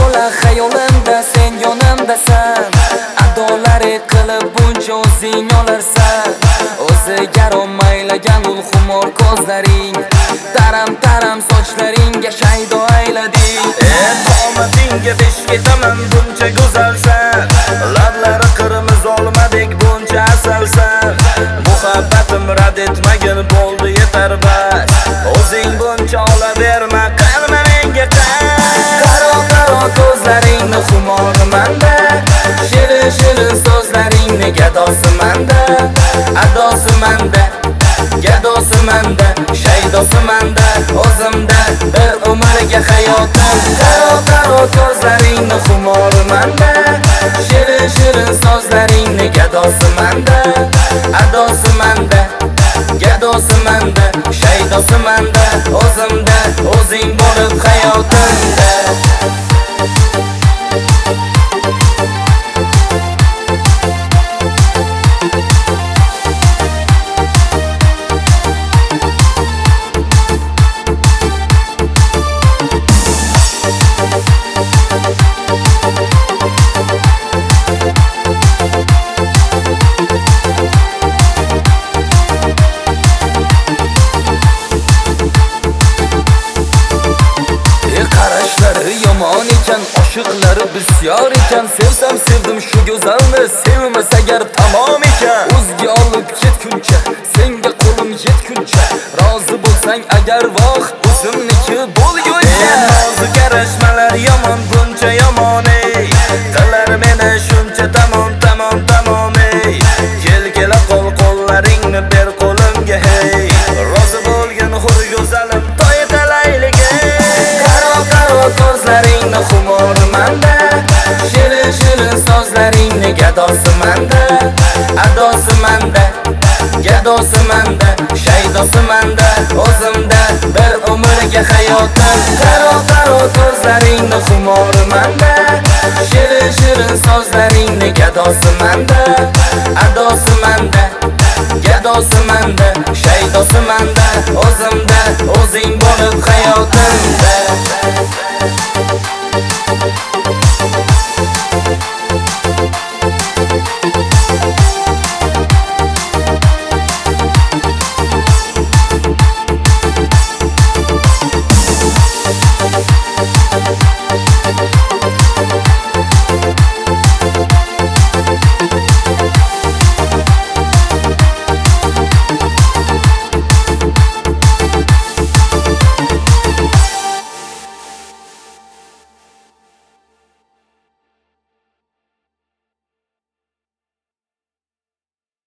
bola xayolimda sen yonimdasan. Adolari qilib buncha o'zing olarsan. O'ziga romaylagan ul xumor ko'zlaring, taram sochlaringga shaydo aylading. Qomatingga besh ketaman buncha go'zalsan. Lablari qirmiz olmadek buncha asalsan. Muhabbatim rad etmagin bo'ldi yetar bas. O'zing buncha olaverma, qalma menga Qaro ko'zlaringni xumori manda, shirin so'zlaringni gadosi manda. Adosi manda, gadosi manda, shaydosi manda. O'zimda bir umrga hayotim. Qaro ko'zlaringni xumori manda, shirin so'zlaringni gadosi manda. Adosi manda, gadosi manda, shaydosi manda. O'zimda o'zing bo'lib hayotimda. Yomon ekan, oshiqlari bisyor ekan. Sevsam sevdim shu go'zalni, sevmas agar tamom ekan. O'zga olib ketguncha, senga qo'lim yetguncha, rozi bo'lsang agar voh, o'zimniki bo'lguncha. Nozik arashmalar yomon, buncha yomon ey. Qilar meni shuncha tamom ey. Kela qo'llaringni ber qo'limga hey. Rozi bo'lgan hur go'zalim, to'y talaylik ey. Qaro ko'zlaringni xumori manda, shirin so'zlaringni gadosi manda. Adosi manda, gadosi manda, shaydosi manda. O'zimda bir umrga hayotim. Qaro ko'zlaringni xumori manda, shirin so'zlaringni gadosi manda. Adosi manda, gadosi manda, shaydosi manda. O'zimda o'zing bo'lib hayotimda.